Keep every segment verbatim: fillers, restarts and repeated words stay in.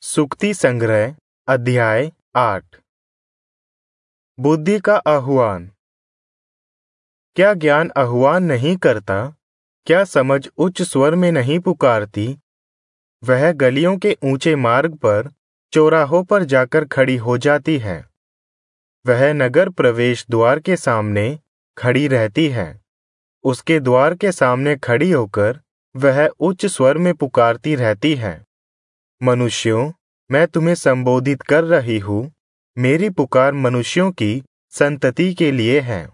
सुक्ति संग्रह अध्याय आठ। बुद्धि का आह्वान। क्या ज्ञान आह्वान नहीं करता? क्या समझ उच्च स्वर में नहीं पुकारती? वह गलियों के ऊंचे मार्ग पर, चौराहों पर जाकर खड़ी हो जाती है। वह नगर प्रवेश द्वार के सामने खड़ी रहती है। उसके द्वार के सामने खड़ी होकर वह उच्च स्वर में पुकारती रहती है। मनुष्यों, मैं तुम्हें संबोधित कर रही हूँ। मेरी पुकार मनुष्यों की संतति के लिए है।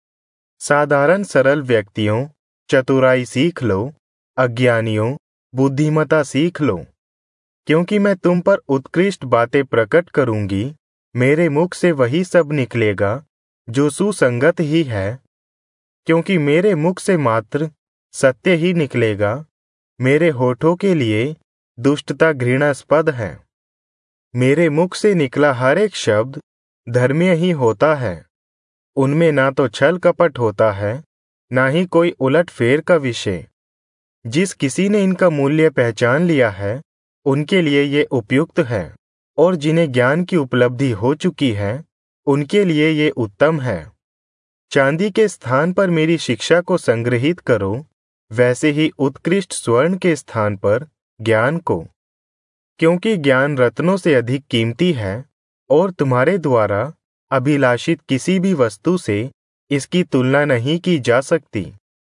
साधारण सरल व्यक्तियों, चतुराई सीख लो। अज्ञानियों, बुद्धिमता सीख लो। क्योंकि मैं तुम पर उत्कृष्ट बातें प्रकट करूंगी। मेरे मुख से वही सब निकलेगा जो सुसंगत ही है। क्योंकि मेरे मुख से मात्र सत्य ही निकलेगा। मेरे होठों के लिए दुष्टता घृणास्पद है। मेरे मुख से निकला हर एक शब्द धर्मीय ही होता है। उनमें ना तो छल कपट होता है, ना ही कोई उलटफेर का विषय। जिस किसी ने इनका मूल्य पहचान लिया है, उनके लिए ये उपयुक्त है, और जिन्हें ज्ञान की उपलब्धि हो चुकी है, उनके लिए ये उत्तम है। चांदी के स्थान पर मेरी शिक्षा को संग्रहित करो, वैसे ही उत्कृष्ट स्वर्ण के स्थान पर ज्ञान को। क्योंकि ज्ञान रत्नों से अधिक कीमती है, और तुम्हारे द्वारा अभिलाषित किसी भी वस्तु से इसकी तुलना नहीं की जा सकती।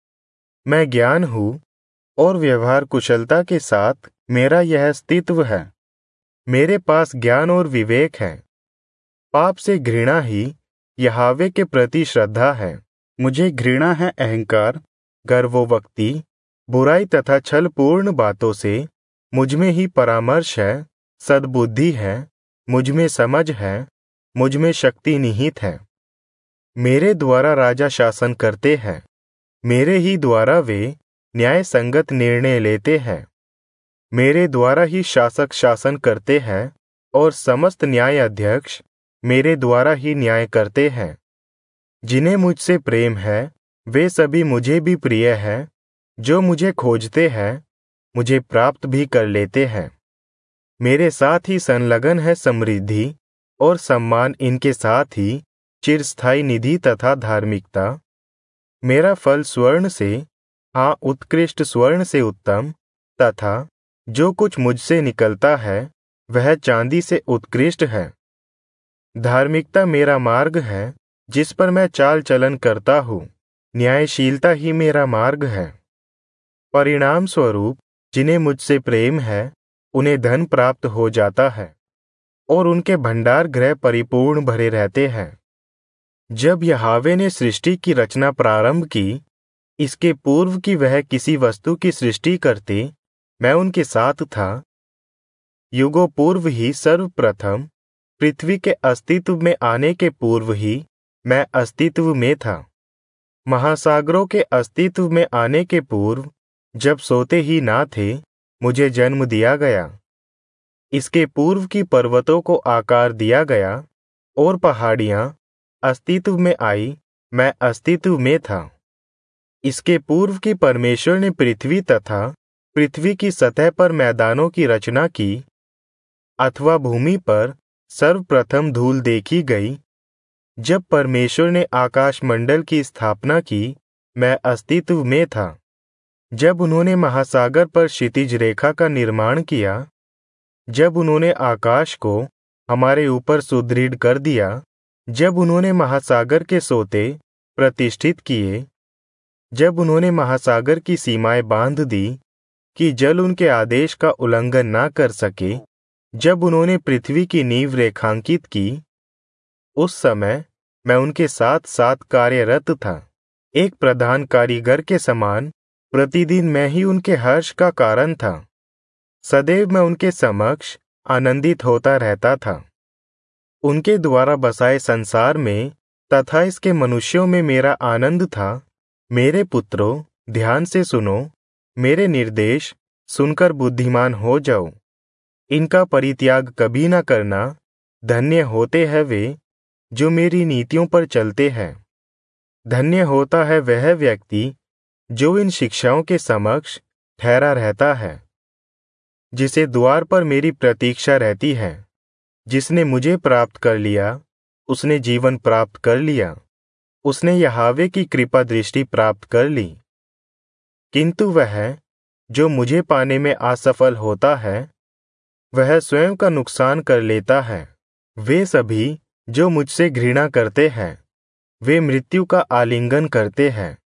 मैं ज्ञान हूँ, और व्यवहार कुशलता के साथ मेरा यह अस्तित्व है। मेरे पास ज्ञान और विवेक है। पाप से घृणा ही यहोवा के प्रति श्रद्धा है। मुझे घृणा है अहंकार, गर्वोक्ति, बुराई तथा छलपूर्ण बातों से। मुझमें ही परामर्श है, सद्बुद्धि है, मुझमें समझ है, मुझमें शक्ति निहित है। मेरे द्वारा राजा शासन करते हैं। मेरे ही द्वारा वे न्याय संगत निर्णय लेते हैं। मेरे द्वारा ही शासक शासन करते हैं, और समस्त न्याय अध्यक्ष मेरे द्वारा ही न्याय करते हैं। जिन्हें मुझसे प्रेम है, वे सभी मुझे भी प्रिय है। जो मुझे खोजते हैं, मुझे प्राप्त भी कर लेते हैं। मेरे साथ ही संलग्न है समृद्धि और सम्मान, इनके साथ ही चिरस्थायी निधि तथा धार्मिकता। मेरा फल स्वर्ण से, हाँ उत्कृष्ट स्वर्ण से उत्तम, तथा जो कुछ मुझसे निकलता है वह चांदी से उत्कृष्ट है। धार्मिकता मेरा मार्ग है, जिस पर मैं चाल चलन करता हूँ। न्यायशीलता ही मेरा मार्ग है। परिणाम स्वरूप जिन्हें मुझसे प्रेम है, उन्हें धन प्राप्त हो जाता है, और उनके भंडार गृह परिपूर्ण भरे रहते हैं। जब यहोवा ने सृष्टि की रचना प्रारंभ की, इसके पूर्व कि वह किसी वस्तु की सृष्टि करते, मैं उनके साथ था। युगों पूर्व ही सर्वप्रथम, पृथ्वी के अस्तित्व में आने के पूर्व ही मैं अस्तित्व में था। महासागरों के अस्तित्व में आने के पूर्व, जब सोते ही ना थे, मुझे जन्म दिया गया। इसके पूर्व की पर्वतों को आकार दिया गया, और पहाड़ियां अस्तित्व में आई, मैं अस्तित्व में था। इसके पूर्व की परमेश्वर ने पृथ्वी तथा पृथ्वी की सतह पर मैदानों की रचना की, अथवा भूमि पर सर्वप्रथम धूल देखी गई। जब परमेश्वर ने आकाश मंडल की स्थापना की, मैं अस्तित्व में था। जब उन्होंने महासागर पर क्षितिज रेखा का निर्माण किया, जब उन्होंने आकाश को हमारे ऊपर सुदृढ़ कर दिया, जब उन्होंने महासागर के सोते प्रतिष्ठित किए, जब उन्होंने महासागर की सीमाएं बांध दी कि जल उनके आदेश का उल्लंघन ना कर सके, जब उन्होंने पृथ्वी की नींव रेखांकित की, उस समय मैं उनके साथ साथ कार्यरत था। एक प्रधान कारीगर के समान प्रतिदिन मैं ही उनके हर्ष का कारण था। सदैव मैं उनके समक्ष आनंदित होता रहता था। उनके द्वारा बसाए संसार में तथा इसके मनुष्यों में मेरा आनंद था। मेरे पुत्रों, ध्यान से सुनो, मेरे निर्देश सुनकर बुद्धिमान हो जाओ। इनका परित्याग कभी न करना। धन्य होते हैं वे जो मेरी नीतियों पर चलते हैं। धन्य होता है वह व्यक्ति जो इन शिक्षाओं के समक्ष ठहरा रहता है। जिसे द्वार पर मेरी प्रतीक्षा रहती है। जिसने मुझे प्राप्त कर लिया, उसने जीवन प्राप्त कर लिया, उसने यहोवा की कृपा दृष्टि प्राप्त कर ली। किंतु वह जो मुझे पाने में असफल होता है, वह स्वयं का नुकसान कर लेता है। वे सभी जो मुझसे घृणा करते हैं, वे मृत्यु का आलिंगन करते हैं।